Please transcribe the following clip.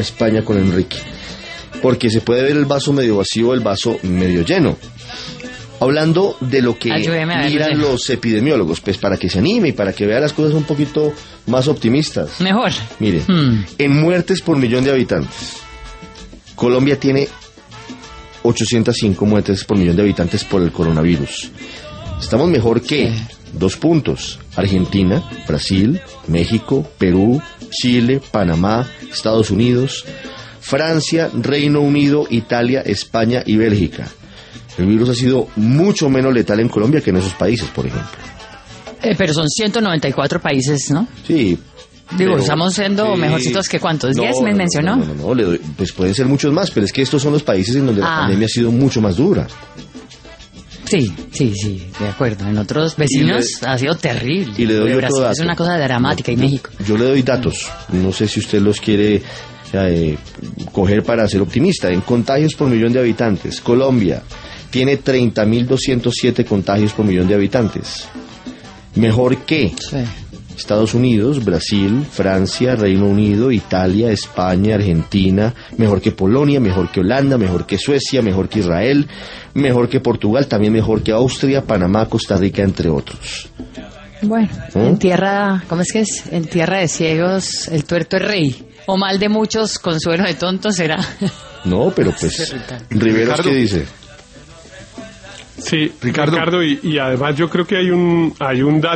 España con Enrique, porque se puede ver el vaso medio vacío o el vaso medio lleno. Hablando de lo que miran los epidemiólogos, pues para que se anime y para que vea las cosas un poquito más optimistas. Mejor. Mire, en muertes por millón de habitantes, Colombia tiene 805 muertes por millón de habitantes por el coronavirus. Estamos mejor que 2 puntos: Argentina, Brasil, México, Perú, Chile, Panamá, Estados Unidos, Francia, Reino Unido, Italia, España y Bélgica. El virus ha sido mucho menos letal en Colombia que en esos países, por ejemplo. Pero son 194 países, ¿no? Sí. Digo, estamos siendo mejorcitos que ¿cuántos? ¿10 me mencionó? No, le doy, pues pueden ser muchos más, pero es que estos son los países en donde la pandemia ha sido mucho más dura. Sí, de acuerdo. En otros vecinos ha sido terrible. Y le doy otro dato. Es una cosa dramática, y México. Yo le doy datos, no sé si usted los quiere coger para ser optimista. En contagios por millón de habitantes, Colombia tiene 30.207 contagios por millón de habitantes. Mejor que Estados Unidos, Brasil, Francia, Reino Unido, Italia, España, Argentina, mejor que Polonia, mejor que Holanda, mejor que Suecia, mejor que Israel, mejor que Portugal, también mejor que Austria, Panamá, Costa Rica, entre otros. Bueno, en tierra, ¿cómo es que es? En tierra de ciegos el tuerto es rey. O mal de muchos, consuelo de tontos será. No, pero pues, Riveros, ¿qué dice? Sí, Ricardo, y además yo creo que hay un dato